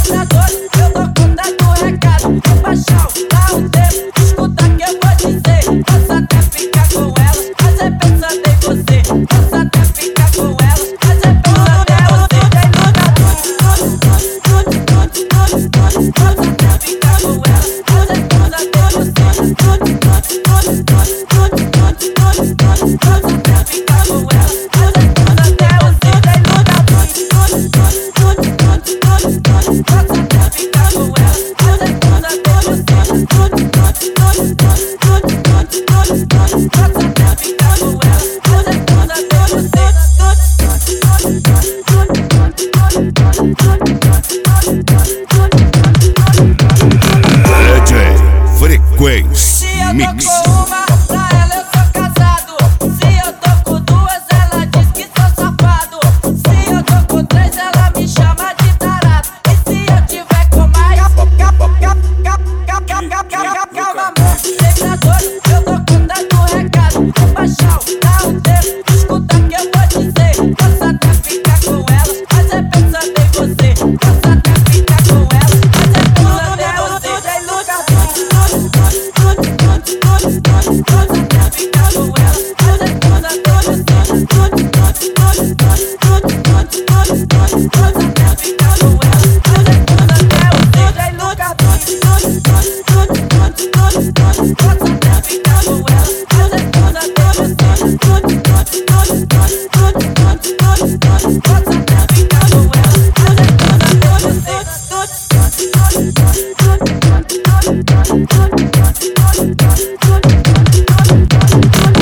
Frequência Mix. Pra ela eu sou casado. Se eu tô com duas, ela diz que sou safado. Se eu tô com três, ela me chama de tarado. E se eu tiver com mais, calma, amor, sempre dois. Eu tô contando o recado. O baixão, dá um tempo, escuta que eu vou dizer. Posso até ficar com ela, mas é pensando em você. Posso até ficar com ela, mas é pensando em você. Sem lugar. Frequência